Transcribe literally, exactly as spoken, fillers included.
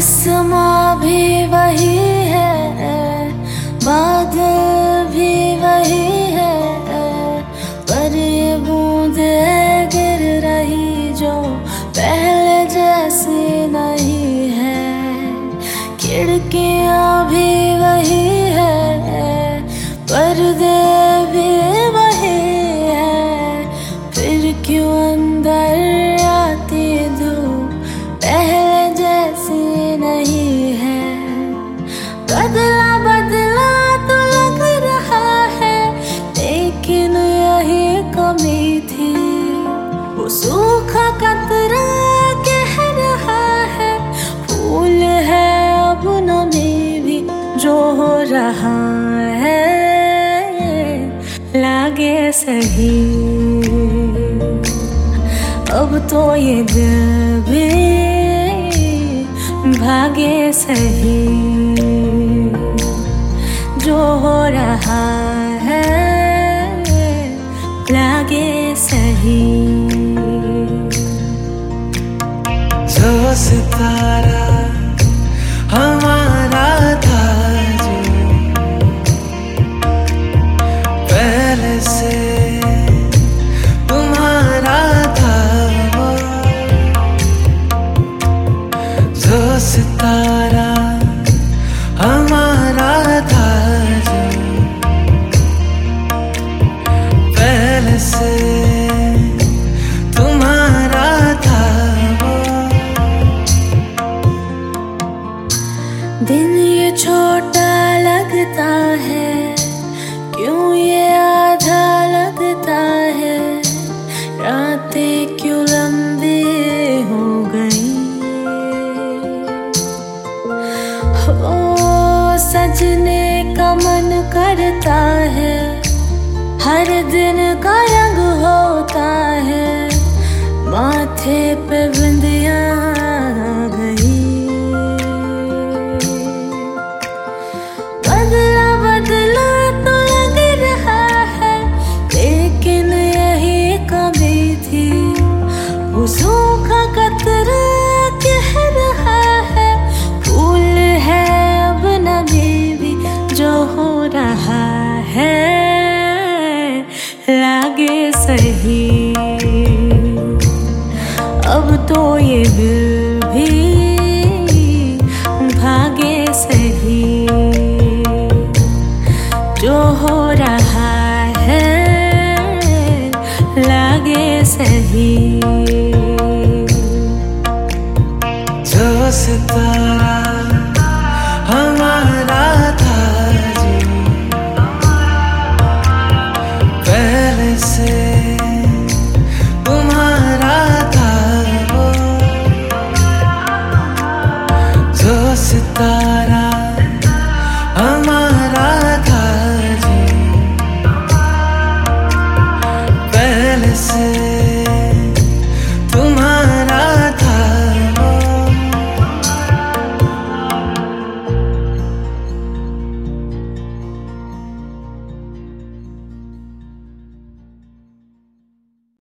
आसमां भी वही है, बादल भी वही है, पर ये बूंदे गिर रही जो पहले जैसी नहीं है। खिड़कियां भी वही है, पर्दे भी वही है, फिर क्यों अंदर आती धूप पहले जैसी नहीं है। बदला बदला तो लग रहा है, लेकिन यही कमी थी। वो सूखा कतरा कह रहा है, फूल है अब नमी भी जो हो रहा है लागे सही। अब तो ये दिल भी भागे सही, जो हो रहा है लागे सही। जो सितारा हमारा था जो पहले से तुम्हारा था, वो जो सितारा हमारा था जो पहले से तुम्हारा था, वो दिन ये छोटा लगता है, क्यों ये आधा लगता है, रातें क्यों लंबी हो गई। हो सजने का मन करता है, हर दिन का रंग होता है, माथे पे बिंदिया